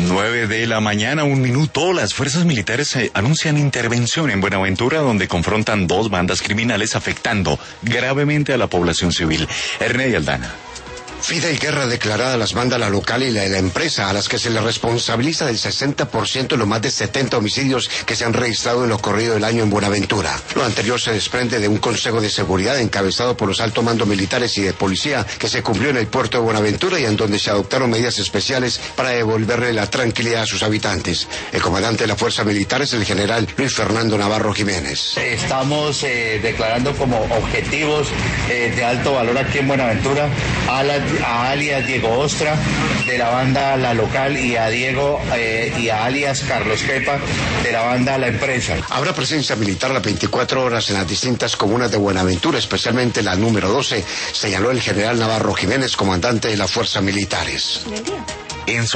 9:01 a.m. Las fuerzas militares anuncian intervención en Buenaventura, donde confrontan dos bandas criminales afectando gravemente a la población civil. Ernei Aldana. Fide y guerra declarada a las bandas La Local y la de la empresa, a las que se les responsabiliza del 60% de los más de 70 homicidios que se han registrado en lo corrido del año en Buenaventura. Lo anterior se desprende de un consejo de seguridad encabezado por los altos mandos militares y de policía que se cumplió en el puerto de Buenaventura y en donde se adoptaron medidas especiales para devolverle la tranquilidad a sus habitantes. El comandante de la Fuerza Militar es el general Luis Fernando Navarro Jiménez. Estamos declarando como objetivos de alto valor aquí en Buenaventura a alias Diego Ostra de la banda La Local y a alias Carlos Kepa de la banda La Empresa. Habrá presencia militar las 24 horas en las distintas comunas de Buenaventura, especialmente la número 12, señaló el general Navarro Jiménez, comandante de las fuerzas militares.